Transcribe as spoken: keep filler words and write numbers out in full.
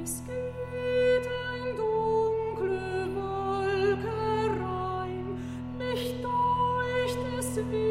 Es geht ein dunkle Wolke rein, mich deucht es wie